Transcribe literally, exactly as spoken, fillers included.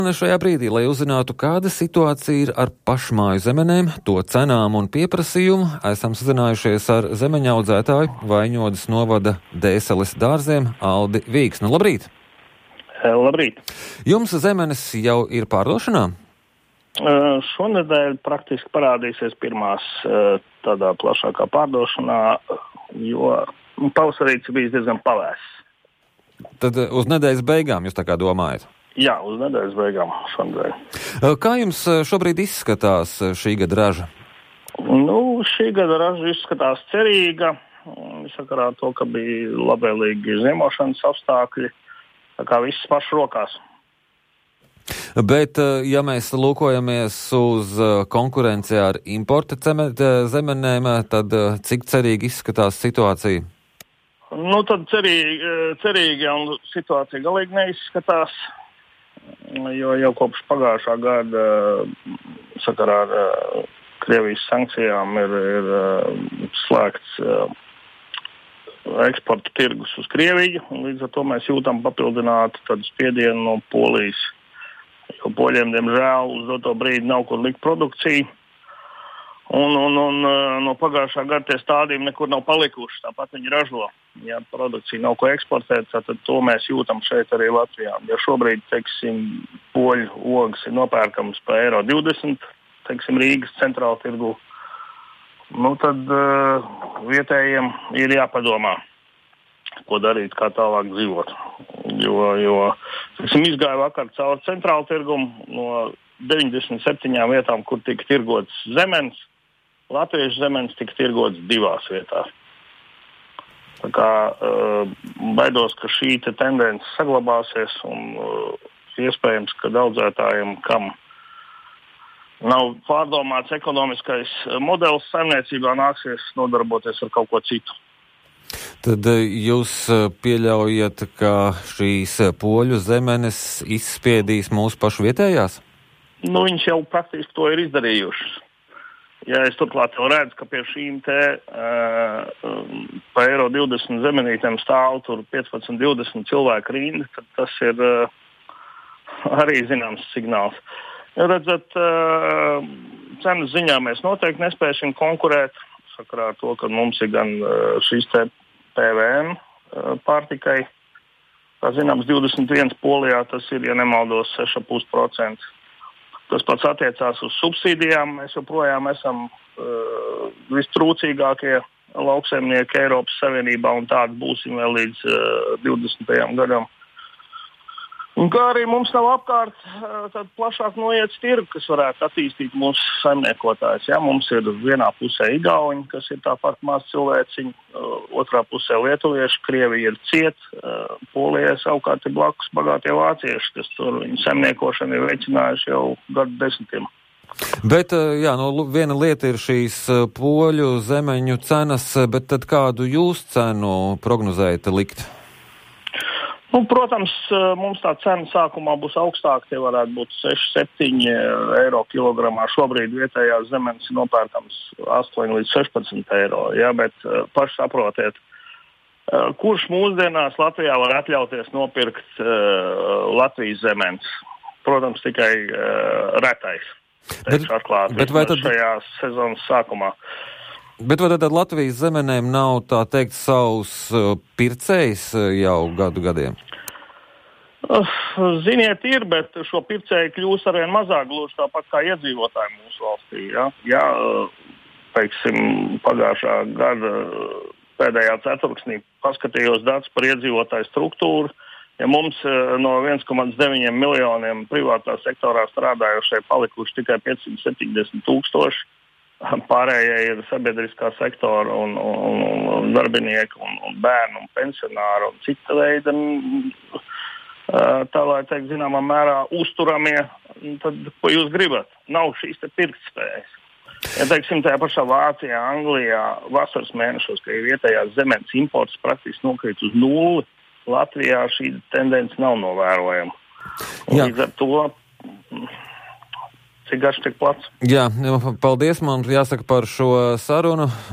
Šajā brīdī, lai uzzinātu, kāda situācija ir ar pašmāju zemenēm, to cenām un pieprasījumu, esam sazinājušies ar zemeņaudzētāju Vaņodas novada Dēseles dārziem Aldi Vīksnu. Labrīt! Labrīt! Jums zemenes jau ir pārdošanā? Uh, šonedēļ praktiski parādīsies pirmās uh, tādā plašākā pārdošanā, jo pavasarīts bijis diezgan pavēss. Tad uz nedēļas beigām jūs tā kā domājat? Jā, uz nedēļas beigām šonadēļ. Kā jums šobrīd izskatās šī gada raža? Nu, šī gada raža izskatās cerīga, sakarā ar to, ka bija labvēlīgi ziemošanas apstākļi, tā kā viss pašu rokās. Bet, ja mēs lūkojamies uz konkurenci ar importa zemenēm, tad cik cerīgi izskatās situācija? Nu, tad cerīgi, cerīgi un situācija galīgi neizskatās. Jo jau kopš pagājušā gada sakarā ar uh, Krievijas sankcijām ir, ir uh, slēgts uh, eksporta tirgus uz Krieviju, un līdz ar to mēs jūtam papildinātu tādu spiedienu no Polijas, jo Poļiem, diemžēl, uz doto brīdi nav kur likt produkciju, un, un, un uh, no pagājušā gada tie stādījumi nekur nav palikuši, tāpat viņi ražo. Ja produkcija nav ko eksportēt, tad to mēs jūtam šeit arī Latvijā. Ja šobrīd, teiksim, poļu ogas ir nopērkams par eiro divdesmit, teiksim, Rīgas centrāla tirgu, nu tad uh, vietējiem ir jāpadomā, ko darīt, kā tālāk dzīvot. Jo, jo teiksim, izgāja vakar cauri centrāla tirgumu no deviņdesmit septiņām vietām, kur tika tirgots zemenes, latviešu zemenes tika tirgots divās vietās. Tā kā uh, baidos, ka šī te tendence saglabāsies un uh, iespējams, ka audzētājiem, kam nav pārdomāts ekonomiskais modelis saimniecībā, nāksies nodarboties ar kaut ko citu. Tad jūs pieļaujat, ka šīs poļu zemenes izspiedīs mūsu pašu vietējās? Nu, viņš jau praktiski to ir izdarījušas. Ja es turklāt jau redzu, ka pie šīm te uh, pa eiro divdesmit zemenītēm stāv tur piecpadsmit divdesmit cilvēku rinda, tad tas ir uh, arī zināms signāls. Ja redzat, uh, cenas ziņā mēs noteikti nespēsim konkurēt, sakarā ar to, ka mums ir gan uh, šīs te P V N uh, pārtikai, kā zināms, divdesmit viens Polijā, tas ir, ja nemaldos, seši komats pieci procenti. Tas pats attiecās uz subsīdijām. Mēs joprojām esam uh, vistrūcīgākie lauksaimnieki Eiropas Savienībā, un tādi būsim vēl līdz uh, divdesmitajam gadam. Un kā arī mums nav apkārt uh, tāda plašāk noiets tirgu, kas varētu attīstīt mūsu saimniekotājus. Ja? Mums ir vienā pusē igauņi, kas ir tāpat maz cilvēciņi, uh, otrā pusē lietuvieši, Krievija ir ciet, uh, Polijai savukārt ir blakus bagātie vācieši, kas tur viņu saimniekošanu ir veicinājuši jau gadu desmitiem. Bet, jā, no viena lieta ir šīs poļu zemeņu cenas, bet tad kādu jūs cenu prognozējat likt? Nu, protams, mums tā cena sākumā būs augstāka, tie varētu būt seši septiņi eiro kilogramā. Šobrīd vietējās zemenes ir nopērkams astoņi līdz sešpadsmit eiro, ja, bet paši saprotiet, kurš mūsdienās Latvijā var atļauties nopirkt uh, Latvijas zemenes? Protams, tikai uh, retais, teikšu atklāti, bet vai tad šajā sezonas sākumā. Bet vai tad Latvijas zemenēm nav, tā teikt, savs uh, pircējs uh, jau gadu gadiem? Uh, ziniet, ir, bet šo pircēju kļūs arvien mazāk, gluži tāpat kā iedzīvotāji mūsu valstī. Ja, ja uh, teiksim, pagājušā gada pēdējā ceturksnī paskatījos datus par iedzīvotāju struktūru, ja mums uh, no viens komats deviņi miljoniem privātā sektorā strādājošie palikuši tikai piecsimt septiņdesmit tūkstoši, pārējie ir sabiedriskā sektora un, un, un darbinieki un, un bērni un pensionāri un cita veida, tā lai teikt, zināmā mērā uzturamie, tad ko jūs gribat? Nav šīs te pirktspējas. Ja teiksim, tajā pašā Vācijā, Anglijā, vasaras mēnešos, ka ir vietējās zemes imports praktiski nokrīt uz nulli, Latvijā šī tendence nav novērojama. Un līdz ar to cik garš, cik plats. Jā, paldies, man jāsaka par šo sarunu.